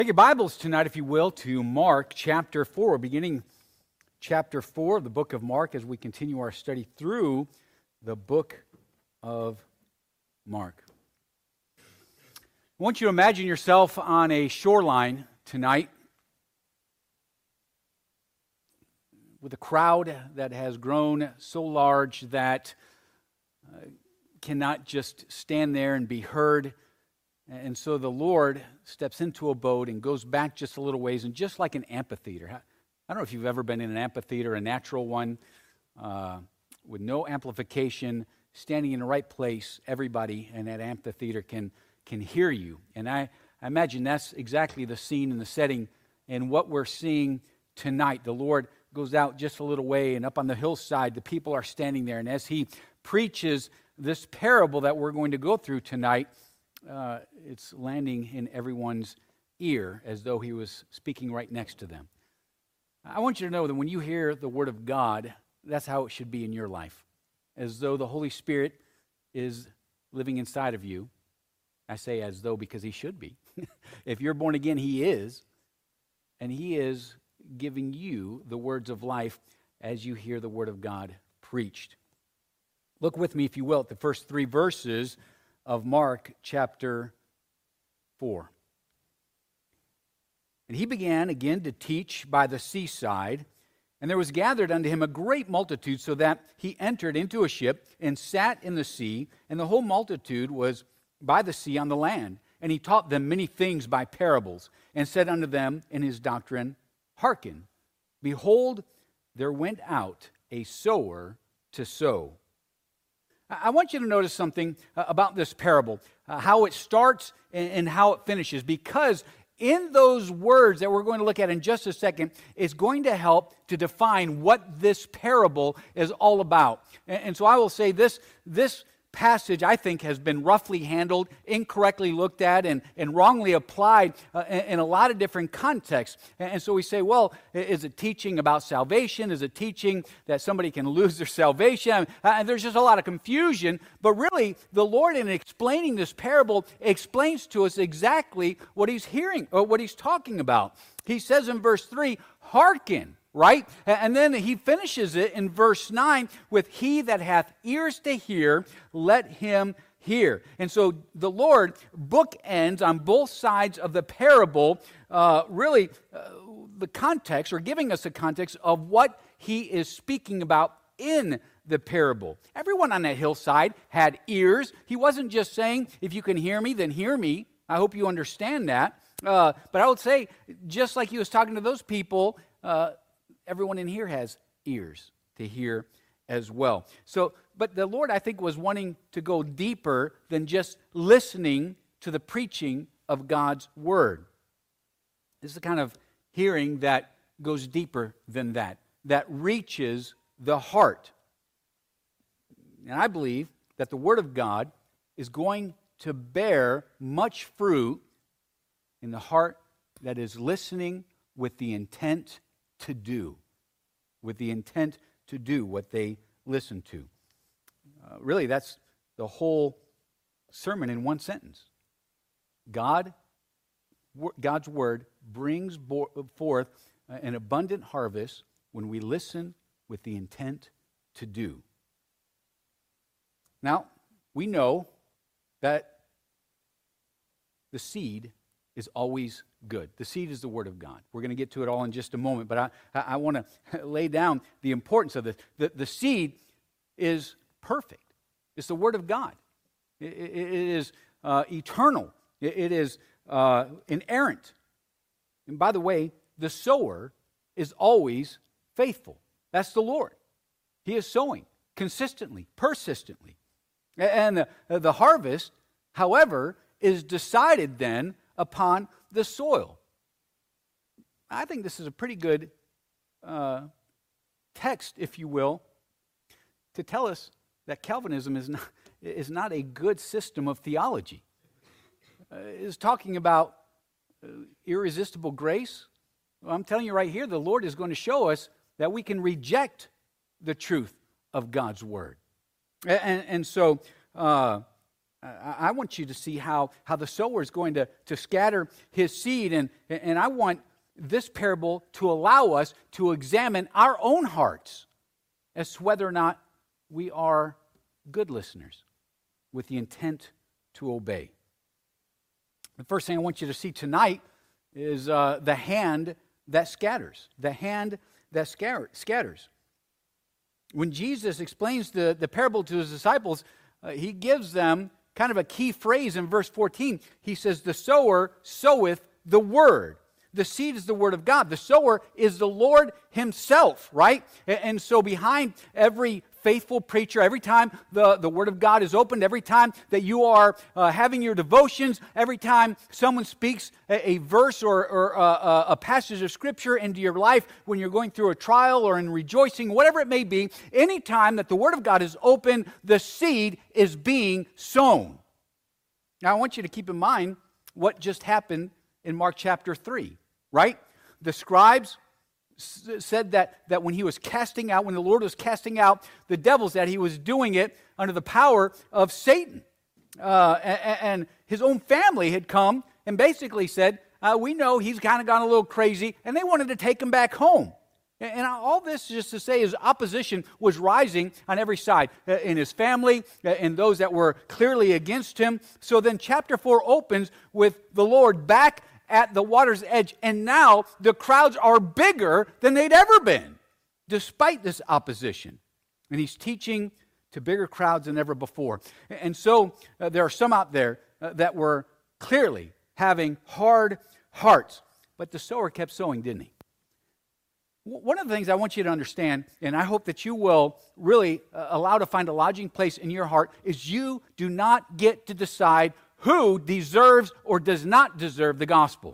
Take your Bibles tonight, if you will, to Mark chapter 4, beginning chapter 4 of the book of Mark as we continue our study through the book of Mark. I want you to imagine yourself on a shoreline tonight with a crowd that has grown so large that cannot just stand there and be heard. And so the Lord steps into a boat and goes back just a little ways, and just like an amphitheater. I don't know if you've ever been in an amphitheater, a natural one, with no amplification, standing in the right place, everybody in that amphitheater can hear you. And I imagine that's exactly the scene and the setting and what we're seeing tonight. The Lord goes out just a little way, and up on the hillside, the people are standing there. And as he preaches this parable that we're going to go through tonight, it's landing in everyone's ear as though he was speaking right next to them. I want you to know that when you hear the Word of God, that's how it should be in your life. As though the Holy Spirit is living inside of you. I say as though because he should be. If you're born again, he is. And he is giving you the words of life as you hear the Word of God preached. Look with me, if you will, at the first 3 verses of Mark chapter 4. And he began again to teach by the seaside, and there was gathered unto him a great multitude, so that he entered into a ship and sat in the sea, and the whole multitude was by the sea on the land. And he taught them many things by parables, and said unto them in his doctrine, Hearken, behold, there went out a sower to sow. I want you to notice something about this parable, how it starts and how it finishes, because in those words that we're going to look at in just a second, it's going to help to define what this parable is all about. And so I will say this passage, I think, has been roughly handled, incorrectly looked at, and wrongly applied in a lot of different contexts. And so we say, well, is it teaching about salvation? Is it teaching that somebody can lose their salvation? And there's just a lot of confusion. But really, the Lord, in explaining this parable, explains to us exactly what he's hearing, or what he's talking about. He says in verse 3, hearken. Right? And then he finishes it in verse 9 with, he that hath ears to hear, let him hear. And so the Lord bookends on both sides of the parable, the context, or giving us a context of what he is speaking about in the parable. Everyone on that hillside had ears. He wasn't just saying, if you can hear me, then hear me. I hope you understand that. But I would say, just like he was talking to those people, everyone in here has ears to hear as well. So, but the Lord, I think, was wanting to go deeper than just listening to the preaching of God's Word. This is the kind of hearing that goes deeper than that reaches the heart. And I believe that the Word of God is going to bear much fruit in the heart that is listening with the intent to do, what they listen to. Really, that's the whole sermon in one sentence. God's Word brings forth an abundant harvest when we listen with the intent to do. Now, we know that the seed is always good. The seed is the Word of God. We're going to get to it all in just a moment, but I want to lay down the importance of this. The seed is perfect. It's the Word of God. It is eternal. It is inerrant. And by the way, the sower is always faithful. That's the Lord. He is sowing consistently, persistently. And the harvest, however, is decided then upon the soil. I think this is a pretty good text, if you will, to tell us that Calvinism is not a good system of theology. It's talking about irresistible grace. Well, I'm telling you right here, the Lord is going to show us that we can reject the truth of God's Word. And so I want you to see how the sower is going to scatter his seed. And I want this parable to allow us to examine our own hearts as to whether or not we are good listeners with the intent to obey. The first thing I want you to see tonight is the hand that scatters. The hand that scatters. When Jesus explains the parable to his disciples, he gives them kind of a key phrase in verse 14. He says, the sower soweth the word. The seed is the word of God. The sower is the Lord himself, right? And so behind every faithful preacher, every time the word of God is opened, every time that you are having your devotions, every time someone speaks a verse or a passage of Scripture into your life when you're going through a trial or in rejoicing, whatever it may be, any time that the word of God is open, the seed is being sown. Now I want you to keep in mind what just happened in Mark chapter 3, right? The scribes said that when he was casting out, when the Lord was casting out the devils, that he was doing it under the power of Satan. And his own family had come and basically said, we know he's kind of gone a little crazy, and they wanted to take him back home. And all this is just to say is opposition was rising on every side, in his family, in those that were clearly against him. So then chapter 4 opens with the Lord back at the water's edge, and now the crowds are bigger than they'd ever been, despite this opposition. And he's teaching to bigger crowds than ever before. And so there are some out there that were clearly having hard hearts, but the sower kept sowing, didn't he? One of the things I want you to understand, and I hope that you will really allow to find a lodging place in your heart, is you do not get to decide who deserves or does not deserve the gospel.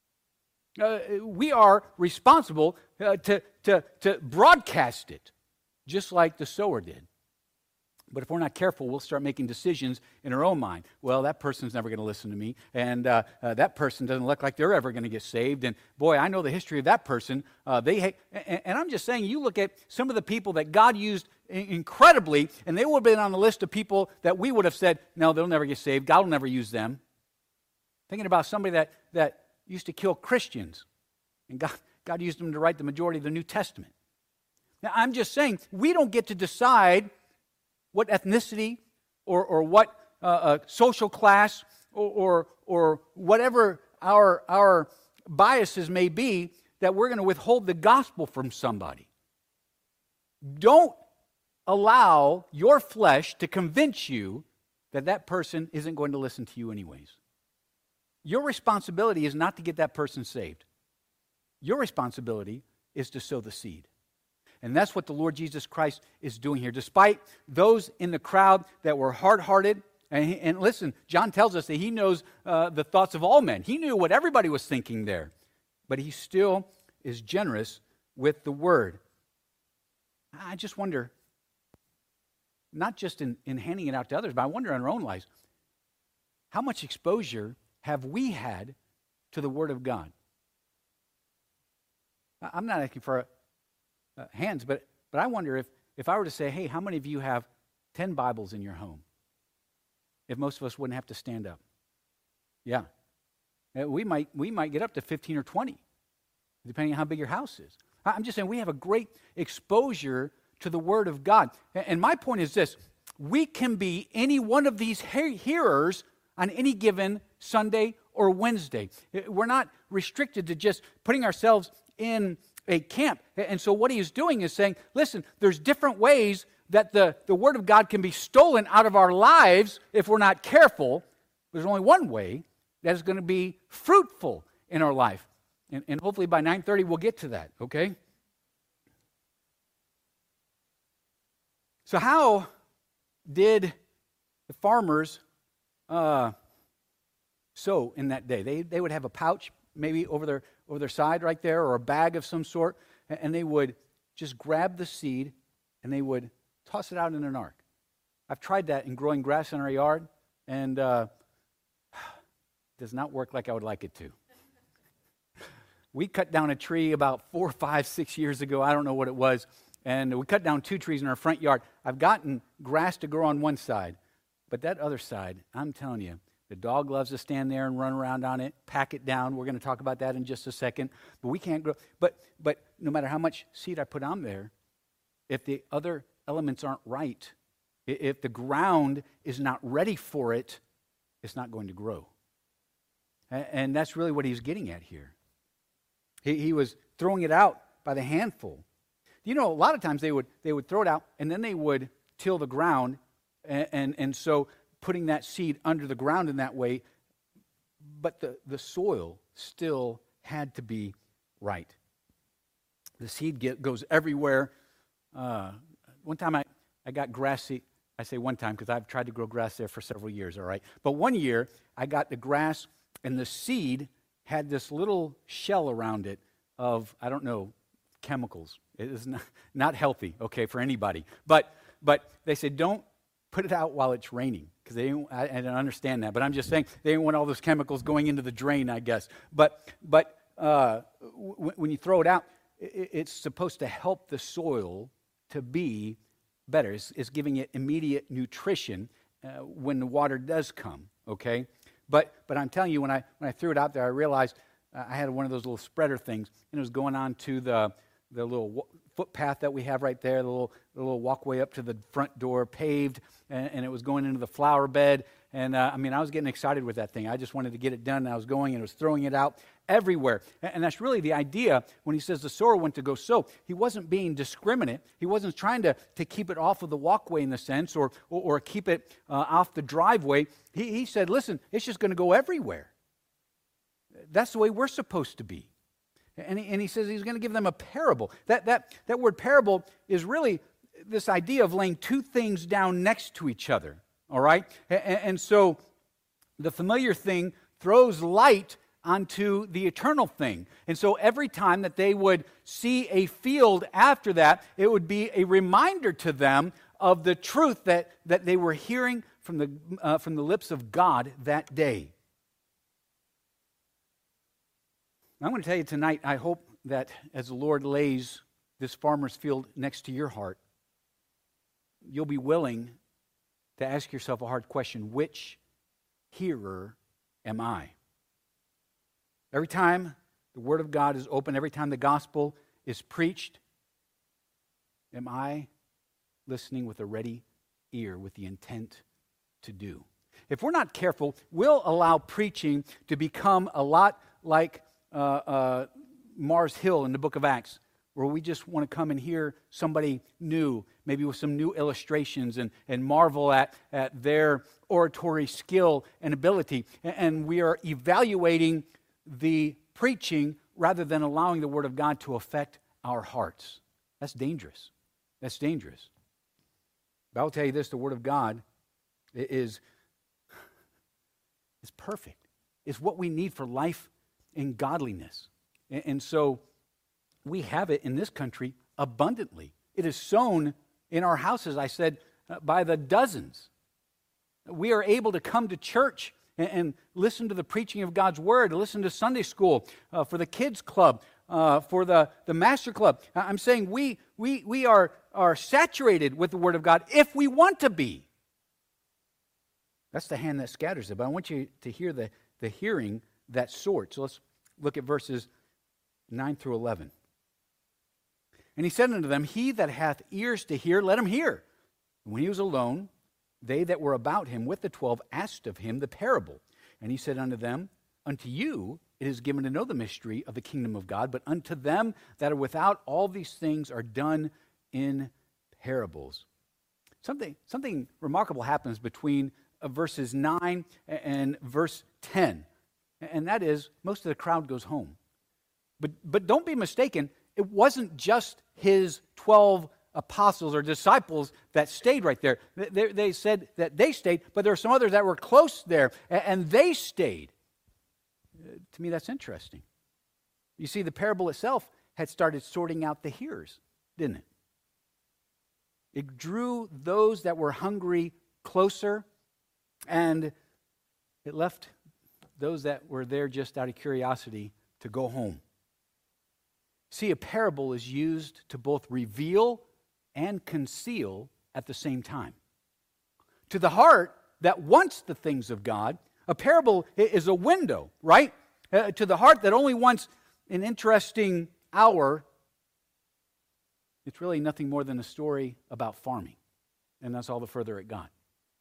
We are responsible to broadcast it, just like the sower did. But if we're not careful, we'll start making decisions in our own mind. Well, that person's never going to listen to me, and that person doesn't look like they're ever going to get saved. And boy, I know the history of that person. And I'm just saying, you look at some of the people that God used incredibly, and they would have been on the list of people that we would have said, no, they'll never get saved. God will never use them. Thinking about somebody that used to kill Christians, and God used them to write the majority of the New Testament. Now, I'm just saying, we don't get to decide what ethnicity or what social class or whatever our biases may be, that we're going to withhold the gospel from somebody. Don't allow your flesh to convince you that that person isn't going to listen to you anyways. Your responsibility is not to get that person saved. Your responsibility is to sow the seed. And that's what the Lord Jesus Christ is doing here. Despite those in the crowd that were hard-hearted, and listen, John tells us that he knows the thoughts of all men. He knew what everybody was thinking there. But he still is generous with the word. I just wonder, not just in handing it out to others, but I wonder in our own lives, how much exposure have we had to the word of God? I'm not asking for hands, but I wonder if I were to say, hey, how many of you have 10 Bibles in your home? If most of us wouldn't have to stand up. Yeah. We might get up to 15 or 20, depending on how big your house is. I'm just saying we have a great exposure to the Word of God. And my point is this: we can be any one of these hearers on any given Sunday or Wednesday. We're not restricted to just putting ourselves in a camp. And so what he is doing is saying, listen, there's different ways that the Word of God can be stolen out of our lives if we're not careful. There's only one way that is going to be fruitful in our life. And hopefully by 9:30 we'll get to that, okay? So how did the farmers sow in that day? They would have a pouch maybe over their side right there, or a bag of some sort, and they would just grab the seed and they would toss it out in an ark. I've tried that in growing grass in our yard, and it does not work like I would like it to. We cut down a tree about 4, 5, 6 years ago. I don't know what it was. And we cut down 2 trees in our front yard. I've gotten grass to grow on one side, But that other side, I'm telling you, the dog loves to stand there and run around on it, pack it down. We're going to talk about that in just a second. But we can't grow. But no matter how much seed I put on there, if the other elements aren't right, if the ground is not ready for it, it's not going to grow. And that's really what he's getting at here. He was throwing it out by the handful. You know, a lot of times they would throw it out, and then they would till the ground, and so putting that seed under the ground in that way, but the soil still had to be right. The seed goes everywhere. One time I got grass seed. I say one time because I've tried to grow grass there for several years, all right? But one year, I got the grass, and the seed had this little shell around it of, I don't know, chemicals. It is not healthy, okay, for anybody. But they said, don't put it out while it's raining, because I don't understand that. But I'm just saying, they didn't want all those chemicals going into the drain, I guess. But when you throw it out, it's supposed to help the soil to be better. It's giving it immediate nutrition when the water does come, okay? But I'm telling you, when I threw it out there, I realized I had one of those little spreader things, and it was going on to the little footpath that we have right there, the little walkway up to the front door, paved, and it was going into the flower bed. And I was getting excited with that thing. I just wanted to get it done, and I was going, and it was throwing it out everywhere. And that's really the idea when he says the sower went to go sow. He wasn't being discriminate. He wasn't trying to keep it off of the walkway in the sense, or keep it off the driveway. He said, listen, it's just going to go everywhere. That's the way we're supposed to be. And he says he's going to give them a parable. That word parable is really this idea of laying two things down next to each other. All right? And so the familiar thing throws light onto the eternal thing. And so every time that they would see a field after that, it would be a reminder to them of the truth that they were hearing from the lips of God that day. I'm going to tell you tonight, I hope that as the Lord lays this farmer's field next to your heart, you'll be willing to ask yourself a hard question: which hearer am I? Every time the Word of God is open, every time the gospel is preached, am I listening with a ready ear with the intent to do? If we're not careful, we'll allow preaching to become a lot like Mars Hill in the book of Acts, where we just want to come and hear somebody new, maybe with some new illustrations, and marvel at their oratory skill and ability. And we are evaluating the preaching rather than allowing the Word of God to affect our hearts. That's dangerous. That's dangerous. But I'll tell you this, the Word of God is perfect. It's what we need for life and godliness. And so we have it in this country abundantly. It is sown in our houses, I said, by the dozens. We are able to come to church and listen to the preaching of God's Word, listen to Sunday school, for the kids club, for the master club. I'm saying we are saturated with the Word of God if we want to be. That's the hand that scatters it. But I want you to hear the hearing that sorts. So let's look at verses 9 through 11. And he said unto them, He that hath ears to hear, let him hear. And when he was alone, they that were about him with the 12 asked of him the parable. And he said unto them, Unto you it is given to know the mystery of the kingdom of God, but unto them that are without, all these things are done in parables. Something remarkable happens between verses 9 and verse 10. And that is, most of the crowd goes home. But don't be mistaken, it wasn't just his 12 apostles or disciples that stayed right there. They said that they stayed, but there were some others that were close there, and they stayed. To me, that's interesting. You see, the parable itself had started sorting out the hearers, didn't it? It drew those that were hungry closer, and it left those that were there just out of curiosity to go home. See, a parable is used to both reveal and conceal at the same time. To the heart, that wants the things of God. A parable is a window, right? To the heart that only wants an interesting hour. It's really nothing more than a story about farming. And that's all the further it got.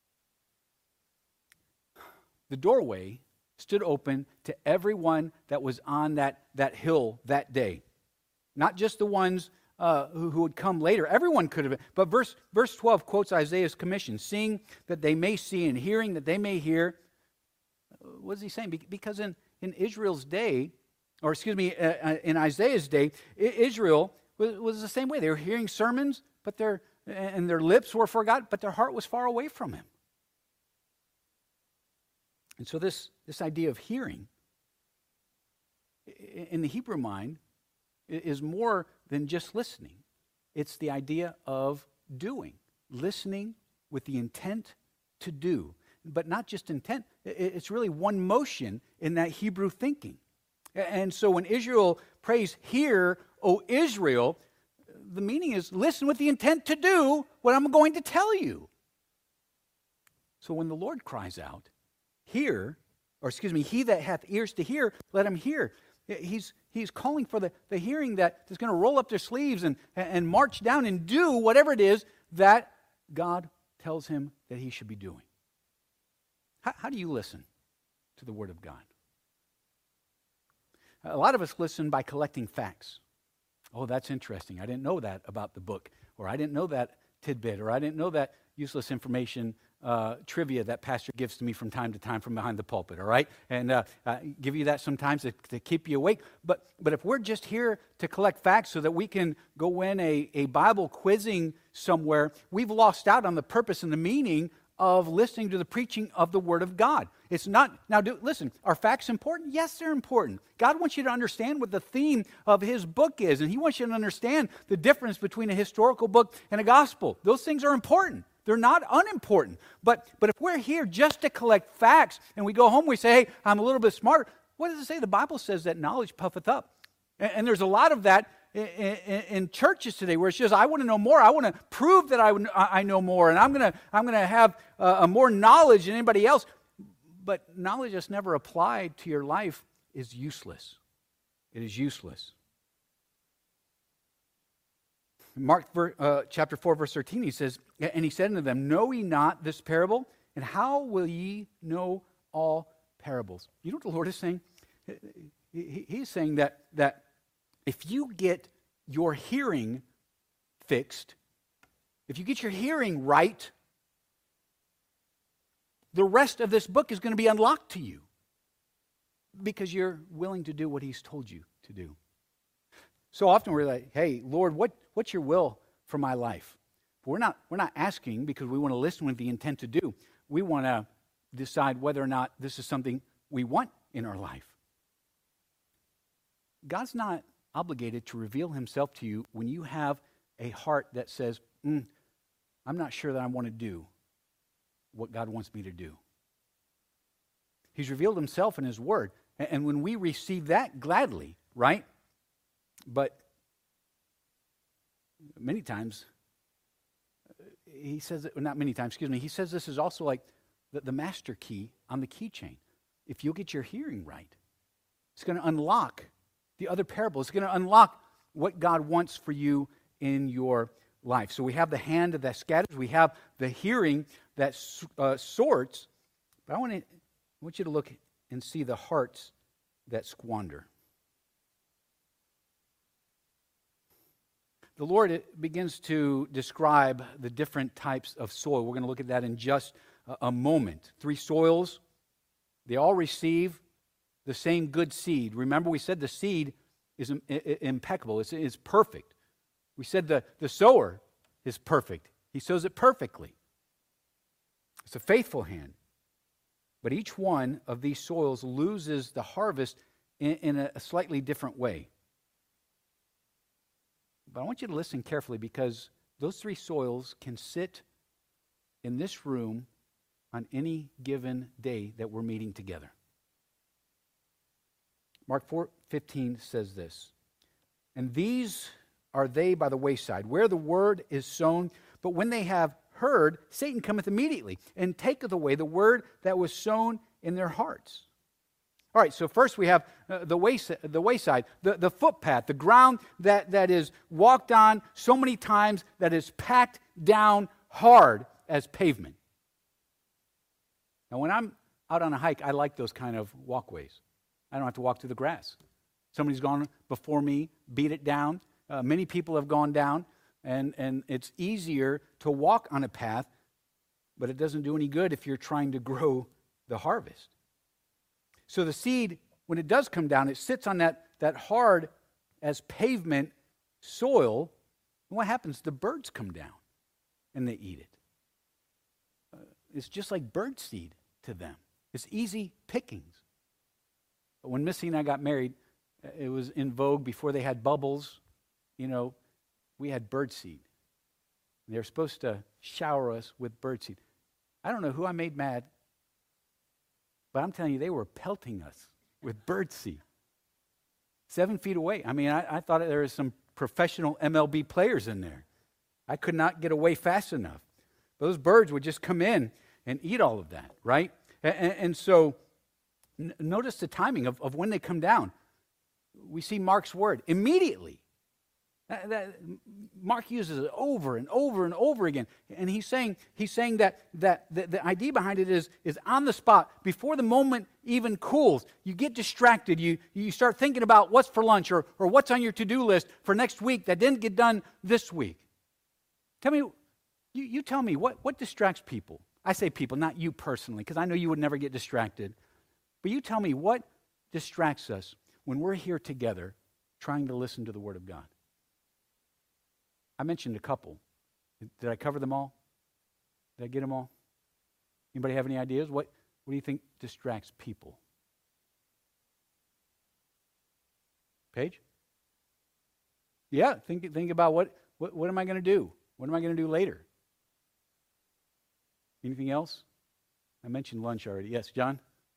The doorway stood open to everyone that was on that hill that day. Not just the ones who would come later. Everyone could have been. But verse 12 quotes Isaiah's commission, seeing that they may see and hearing that they may hear. What is he saying? Because in Israel's day, or excuse me, in Isaiah's day, Israel was the same way. They were hearing sermons, but their lips were forgotten, but their heart was far away from him. And so this idea of hearing, in the Hebrew mind, is more than just listening. It's the idea of doing, listening with the intent to do. But not just intent, it's really one motion in that Hebrew thinking. And so when Israel prays, "Hear, O Israel," the meaning is listen with the intent to do what I'm going to tell you. So when the Lord cries out, "Hear," or excuse me, "He that hath ears to hear, let him hear." He's calling for the hearing that is going to roll up their sleeves and march down and do whatever it is that God tells him that he should be doing. How do you listen to the Word of God? A lot of us listen by collecting facts. Oh, that's interesting. I didn't know that about the book, or I didn't know that tidbit, or I didn't know that useless information trivia that pastor gives to me from time to time from behind the pulpit, all right? And give you that sometimes to keep you awake. But if we're just here to collect facts so that we can go win a Bible quizzing somewhere, we've lost out on the purpose and the meaning of listening to the preaching of the Word of God. It's not, now listen, are facts important? Yes, they're important. God wants you to understand what the theme of His book is, and He wants you to understand the difference between a historical book and a gospel. Those things are important. They're not unimportant. But if we're here just to collect facts and we go home, we say, "Hey, I'm a little bit smarter." What does it say? The Bible says that knowledge puffeth up. And there's a lot of that in churches today, where it's just, I want to know more. I want to prove that I know more, and I'm gonna have more knowledge than anybody else. But knowledge that's never applied to your life is useless. It is useless. Mark chapter 4, verse 13, he says, "And he said unto them, Know ye not this parable? And how will ye know all parables?" You know what the Lord is saying? He's saying that if you get your hearing fixed, if you get your hearing right, the rest of this book is going to be unlocked to you because you're willing to do what He's told you to do. So often we're like, "Hey, Lord, what's your will for my life?" But we're not asking because we want to listen with the intent to do. We want to decide whether or not this is something we want in our life. God's not obligated to reveal Himself to you when you have a heart that says, "I'm not sure that I want to do what God wants me to do." He's revealed Himself in His Word. And when we receive that, gladly, right? But many times, He says, not many times, excuse me, He says this is also like the master key on the keychain. If you'll get your hearing right, it's going to unlock the other parable. It's going to unlock what God wants for you in your life. So we have the hand that scatters. We have the hearing that sorts. But I want you to look and see the hearts that squander. The Lord begins to describe the different types of soil. We're going to look at that in just a moment. 3 soils. They all receive the same good seed. Remember, we said the seed is impeccable. It's perfect. We said the sower is perfect. He sows it perfectly. It's a faithful hand. But each one of these soils loses the harvest in a slightly different way. But I want you to listen carefully, because those 3 soils can sit in this room on any given day that we're meeting together. Mark 4:15 says this, "And these are they by the wayside, where the word is sown, but when they have heard, Satan cometh immediately and taketh away the word that was sown in their hearts. All right, so first we have the wayside, the footpath, the ground that is walked on so many times that is packed down hard as pavement. Now, when I'm out on a hike, I like those kind of walkways. I don't have to walk through the grass. Somebody's gone before me, beat it down. Many people have gone down, and it's easier to walk on a path, but it doesn't do any good if you're trying to grow the harvest. So the seed, when it does come down, it sits on that hard as pavement soil. And what happens? The birds come down and they eat it. It's just like bird seed to them. It's easy pickings. But when Missy and I got married, it was in vogue before they had bubbles. You know, we had bird seed. They were supposed to shower us with bird seed. I don't know who I made mad, but I'm telling you, they were pelting us with bird seed. 7 feet away. I mean, I thought there was some professional MLB players in there. I could not get away fast enough. Those birds would just come in and eat all of that, right? And so notice the timing of when they come down. We see Mark's word, immediately. Mark uses it over and over and over again. And he's saying that the idea behind it is on the spot, before the moment even cools. You get distracted. You start thinking about what's for lunch or what's on your to-do list for next week that didn't get done this week. Tell me, you tell me, what distracts people? I say people, not you personally, because I know you would never get distracted. But you tell me, what distracts us when we're here together trying to listen to the Word of God? I mentioned a couple. Did I cover them all? Did I get them all? Anybody have any ideas? What do you think distracts people? Paige? Yeah, think about what am I going to do? What am I going to do later? Anything else? I mentioned lunch already. Yes, John?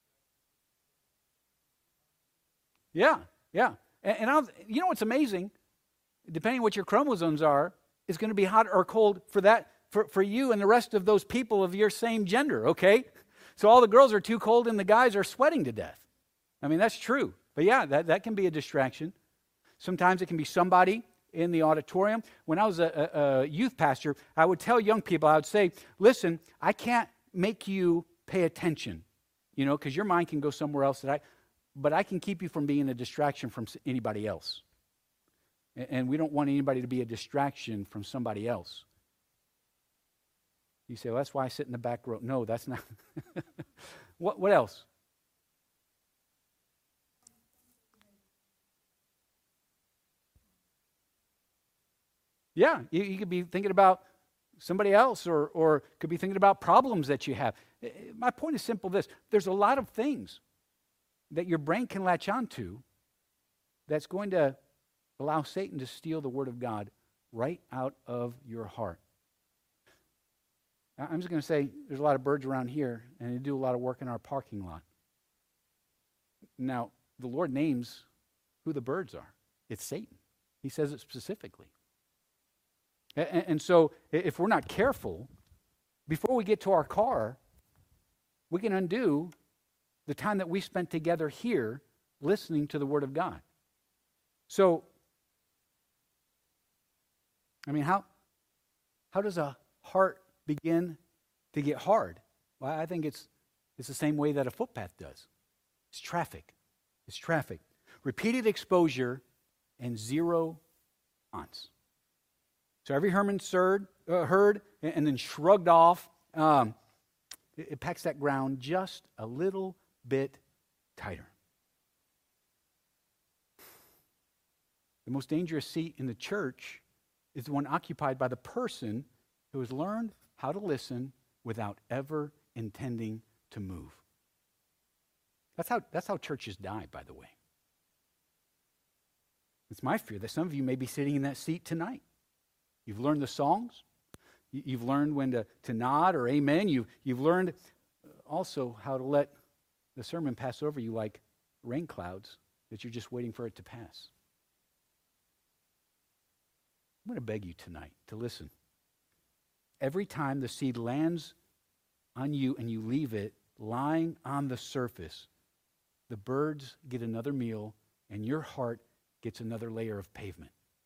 Yeah. And you know what's amazing? Depending on what your chromosomes are, it's going to be hot or cold for you and the rest of those people of your same gender, okay? So all the girls are too cold and the guys are sweating to death. I mean, that's true. But yeah, that can be a distraction. Sometimes it can be somebody in the auditorium. When I was a youth pastor, I would tell young people, I would say, listen, I can't make you pay attention, because your mind can go somewhere else, but I can keep you from being a distraction from anybody else. And we don't want anybody to be a distraction from somebody else. You say, well, that's why I sit in the back row. No, that's not. What else? Yeah, you could be thinking about somebody else or could be thinking about problems that you have. My point is simple this. There's a lot of things that your brain can latch onto that's going to allow Satan to steal the Word of God right out of your heart. I'm just going to say there's a lot of birds around here, and they do a lot of work in our parking lot. Now, the Lord names who the birds are. It's Satan. He says it specifically. And so if we're not careful, before we get to our car, we can undo the time that we spent together here listening to the Word of God. So, I mean, how does a heart begin to get hard? Well, I think it's the same way that a footpath does. It's traffic. It's traffic. Repeated exposure and zero response. So every Herman heard and then shrugged off. It packs that ground just a little bit tighter. The most dangerous seat in the church is the one occupied by the person who has learned how to listen without ever intending to move. That's how churches die, by the way. It's my fear that some of you may be sitting in that seat tonight. You've learned the songs. You've learned when to nod or amen. You've learned also how to let the sermon pass over you like rain clouds that you're just waiting for it to pass. I'm going to beg you tonight to listen. every time the seed lands on you and you leave it lying on the surface, the birds get another meal and your heart gets another layer of pavement.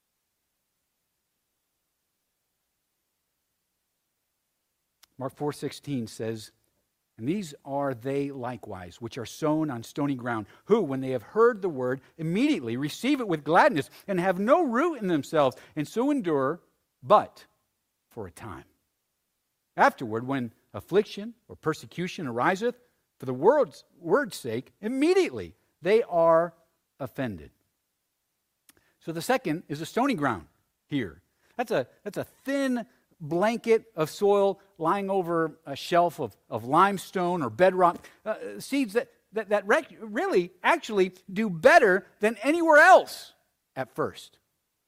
Mark 4:16 says, "And these are they likewise, which are sown on stony ground, who, when they have heard the word, immediately receive it with gladness, and have no root in themselves, and so endure, but for a time. Afterward, when affliction or persecution ariseth, for the word's sake, immediately they are offended." So the second is a stony ground here. That's a thin blanket of soil lying over a shelf of limestone or bedrock. Seeds that really actually do better than anywhere else at first.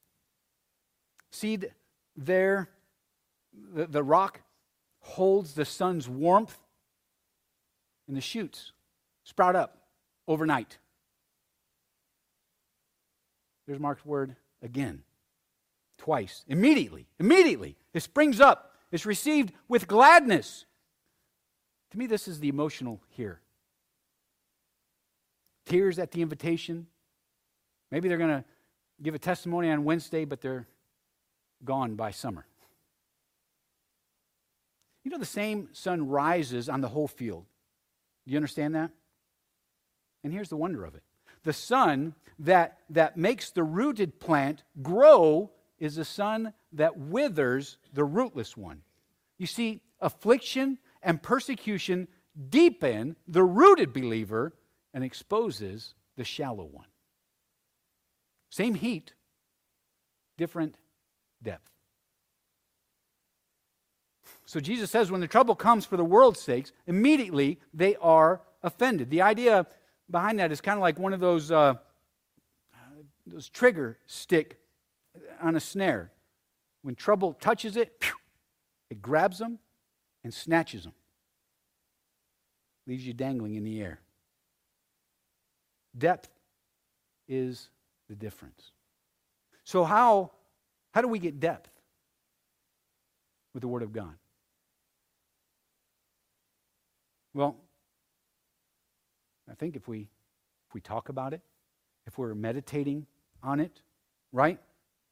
Seed there, the rock holds the sun's warmth, and the shoots sprout up overnight. There's Mark's word again. Twice. Immediately. It springs up. It's received with gladness. To me, this is the emotional here. Tears at the invitation. Maybe they're going to give a testimony on Wednesday, but they're gone by summer. You know, the same sun rises on the whole field. Do you understand that? And here's the wonder of it. The sun that makes the rooted plant grow is the sun that withers the rootless one. You see, affliction and persecution deepen the rooted believer and exposes the shallow one. Same heat, different depth. So Jesus says when the trouble comes for the world's sakes, immediately they are offended. The idea behind that is kind of like one of those trigger stick on a snare. When trouble touches it, it grabs them and snatches them. Leaves you dangling in the air. Depth is the difference. So how do we get depth with the Word of God? Well, I think if we talk about it, if we're meditating on it, right?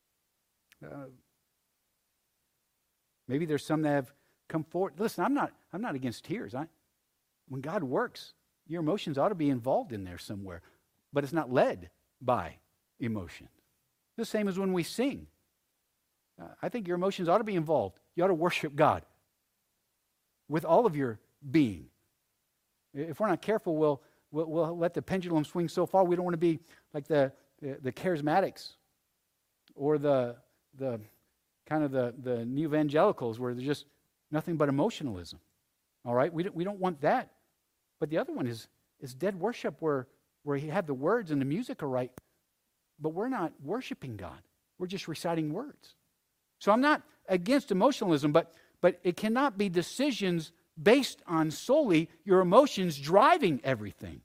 Maybe there's some that have come forward. Listen, I'm not against tears. When God works, your emotions ought to be involved in there somewhere, but it's not led by emotion. The same as when we sing. I think your emotions ought to be involved. You ought to worship God with all of your being. If we're not careful, we'll let the pendulum swing so far. We don't want to be like the charismatics or the kind of the new evangelicals where there's just nothing but emotionalism. All right, we don't want that. But the other one is dead worship where you have the words and the music are right, but we're not worshiping God. We're just reciting words. So I'm not against emotionalism, but it cannot be decisions based on solely your emotions driving everything.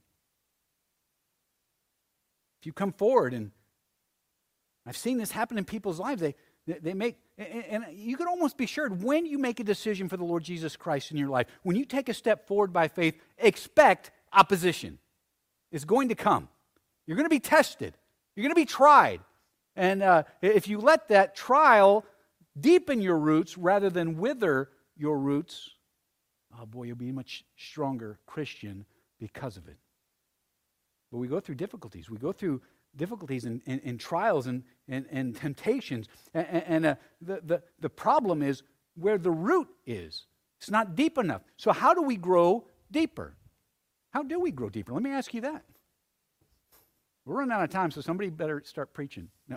If you come forward, and I've seen this happen in people's lives, they make, and you can almost be sure when you make a decision for the Lord Jesus Christ in your life, when you take a step forward by faith, expect opposition. It's going to come. You're going to be tested. You're going to be tried. And if you let that trial deepen your roots rather than wither your roots, oh boy, you'll be a much stronger Christian because of it. But we go through difficulties. We go through difficulties and trials and temptations. And the problem is where the root is. It's not deep enough. So how do we grow deeper? How do we grow deeper? Let me ask you that. We're running out of time, so somebody better start preaching. No.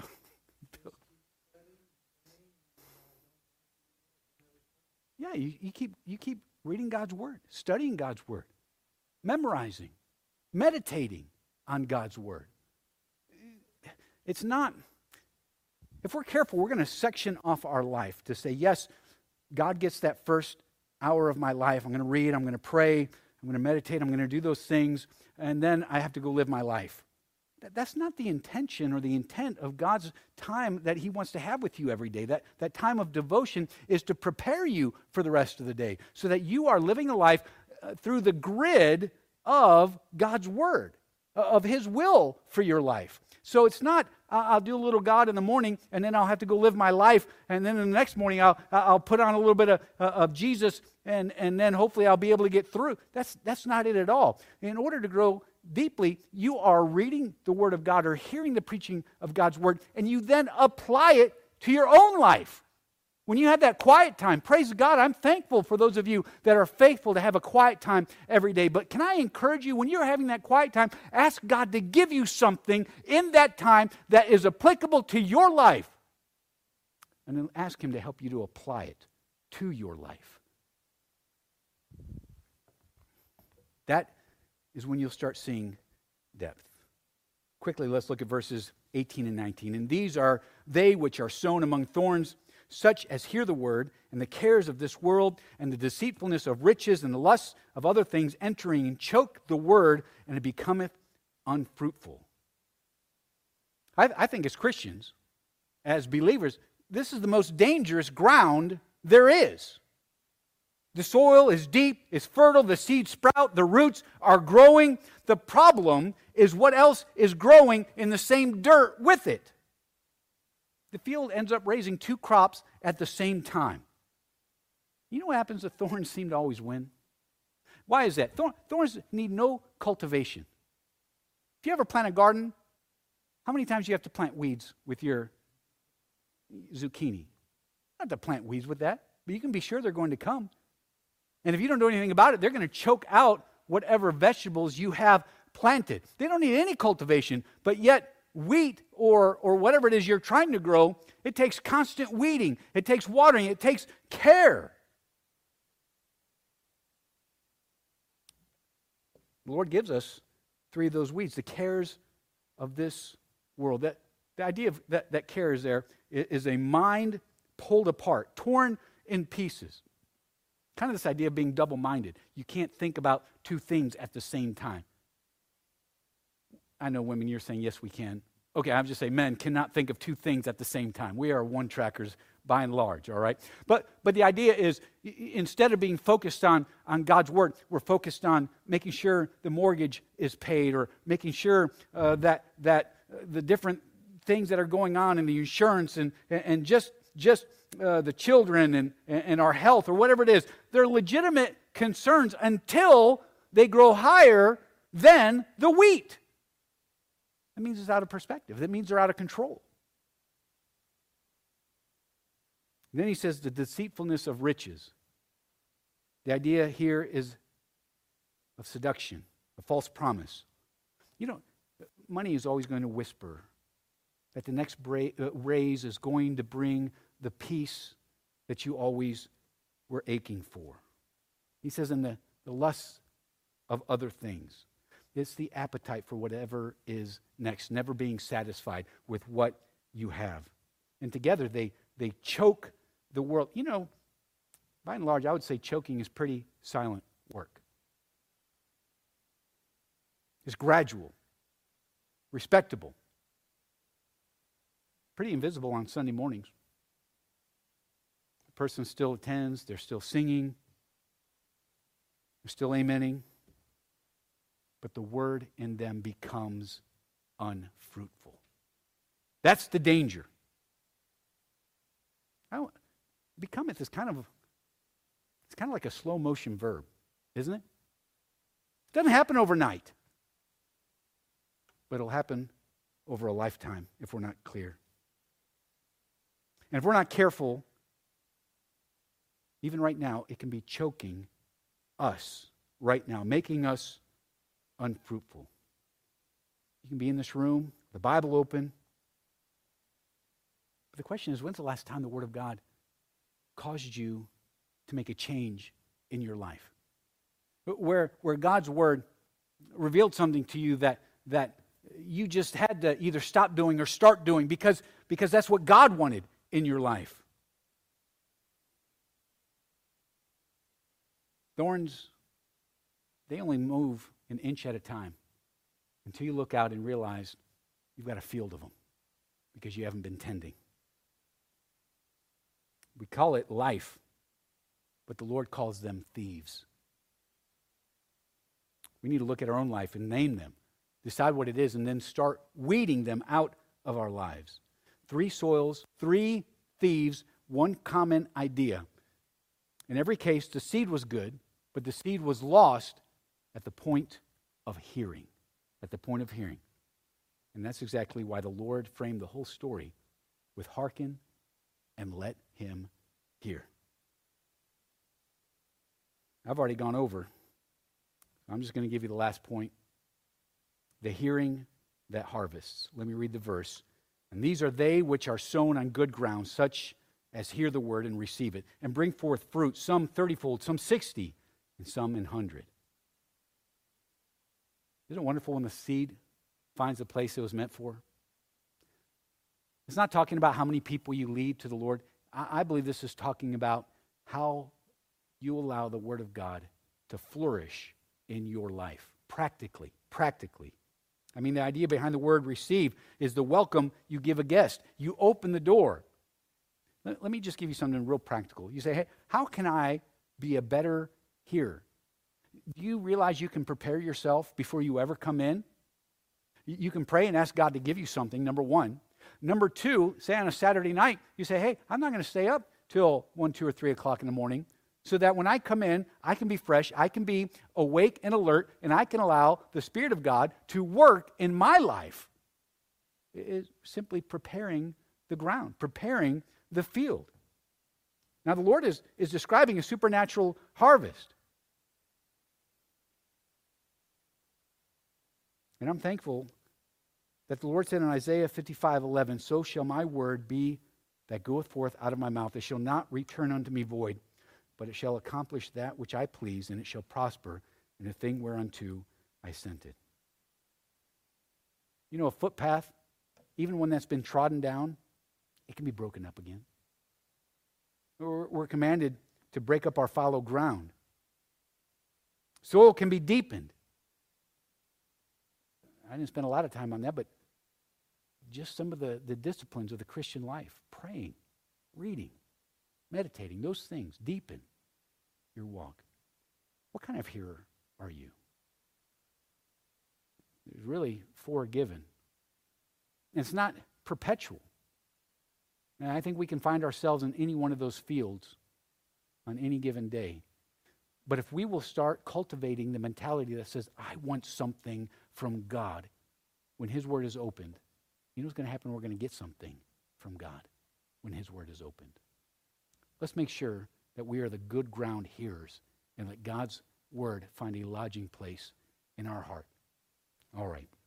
Yeah, you keep reading God's Word, studying God's Word, memorizing, meditating on God's Word. It's not, if we're careful, we're going to section off our life to say, yes, God gets that first hour of my life. I'm going to read, I'm going to pray, I'm going to meditate, I'm going to do those things, and then I have to go live my life. That's not the intention or the intent of God's time that he wants to have with you every day. That time of devotion is to prepare you for the rest of the day so that you are living a life through the grid of God's word, of his will for your life. So it's not, I'll do a little God in the morning, and then I'll have to go live my life, and then in the next morning I'll put on a little bit of Jesus, and then hopefully I'll be able to get through. That's not it at all. In order to grow deeply, you are reading the Word of God or hearing the preaching of God's Word, and you then apply it to your own life. When you have that quiet time, praise God, I'm thankful for those of you that are faithful to have a quiet time every day. But can I encourage you, when you're having that quiet time, ask God to give you something in that time that is applicable to your life. And then ask him to help you to apply it to your life. That is when you'll start seeing depth. Quickly, let's look at verses 18 and 19. And these are they which are sown among thorns, such as hear the word, and the cares of this world, and the deceitfulness of riches, and the lusts of other things entering, and choke the word, and it becometh unfruitful. I think as Christians, as believers, this is the most dangerous ground there is. The soil is deep, it's fertile, the seeds sprout, the roots are growing. The problem is what else is growing in the same dirt with it. The field ends up raising two crops at the same time. You know what happens? The thorns seem to always win. Why is that? Thorns need no cultivation. If you ever plant a garden, how many times do you have to plant weeds with your zucchini? You don't have to plant weeds with that, but you can be sure they're going to come. And if you don't do anything about it, they're going to choke out whatever vegetables you have planted. They don't need any cultivation, but yet wheat or whatever it is you're trying to grow, it takes constant weeding, it takes watering, it takes care. The Lord gives us three of those weeds, the cares of this world. That the idea of that care is there is a mind pulled apart, torn in pieces. Kind of this idea of being double-minded. You can't think about two things at the same time. I know women, you're saying, yes, we can. Okay, I'm just saying men cannot think of two things at the same time. We are one-trackers by and large, all right? But the idea is, instead of being focused on God's word, we're focused on making sure the mortgage is paid, or making sure that the different things that are going on in the insurance and just the children and our health or whatever it is. They're legitimate concerns until they grow higher than the wheat. That means it's out of perspective. That means they're out of control. And then he says the deceitfulness of riches. The idea here is of seduction, a false promise. You know, money is always going to whisper that the next raise is going to bring the peace that you always were aching for. He says, in the lusts of other things. It's the appetite for whatever is next, never being satisfied with what you have. And together they choke the world. You know, by and large, I would say choking is pretty silent work. It's gradual, respectable, pretty invisible on Sunday mornings. The person still attends, they're still singing, they're still amening, but the word in them becomes unfruitful. That's the danger. Becometh is kind of like a slow motion verb, isn't it? It doesn't happen overnight, but it'll happen over a lifetime if we're not clear. And if we're not careful, even right now, it can be choking us right now, making us unfruitful. You can be in this room, the Bible open. But the question is, when's the last time the Word of God caused you to make a change in your life? Where God's Word revealed something to you that you just had to either stop doing or start doing because that's what God wanted in your life. Thorns, they only move an inch at a time until you look out and realize you've got a field of them because you haven't been tending. We call it life, but the Lord calls them thieves. We need to look at our own life and name them, decide what it is, and then start weeding them out of our lives. 3 soils, 3 thieves, 1 common idea. In every case, the seed was good, but the seed was lost at the point of hearing. At the point of hearing. And that's exactly why the Lord framed the whole story with hearken and let him hear. I've already gone over. I'm just going to give you the last point. The hearing that harvests. Let me read the verse. And these are they which are sown on good ground, such as hear the word and receive it, and bring forth fruit, some 30-fold, some 60, and some 100. Isn't it wonderful when the seed finds the place it was meant for? It's not talking about how many people you lead to the Lord. I believe this is talking about how you allow the Word of God to flourish in your life, practically. I mean, the idea behind the word receive is the welcome you give a guest. You open the door. Let me just give you something real practical. You say, hey, how can I be a better hearer? Do you realize you can prepare yourself before you ever come in? You can pray and ask God to give you something, number 1. Number 2, say on a Saturday night, you say, hey, I'm not going to stay up till 1, 2, or 3 o'clock in the morning so that when I come in, I can be fresh, I can be awake and alert, and I can allow the Spirit of God to work in my life. It is simply preparing the ground, preparing the field. Now, the Lord is describing a supernatural harvest. And I'm thankful that the Lord said in Isaiah 55:11, so shall my word be that goeth forth out of my mouth. It shall not return unto me void, but it shall accomplish that which I please, and it shall prosper in the thing whereunto I sent it. You know, a footpath, even when that's been trodden down, it can be broken up again. We're commanded to break up our fallow ground. Soil can be deepened. I didn't spend a lot of time on that, but just some of the disciplines of the Christian life, praying, reading, meditating, those things deepen your walk. What kind of hearer are you? There's really 4 given. And it's not perpetual. And I think we can find ourselves in any one of those fields on any given day. But if we will start cultivating the mentality that says, I want something from God, when His Word is opened, you know what's going to happen? We're going to get something from God when His Word is opened. Let's make sure that we are the good ground hearers and let God's Word find a lodging place in our heart. All right.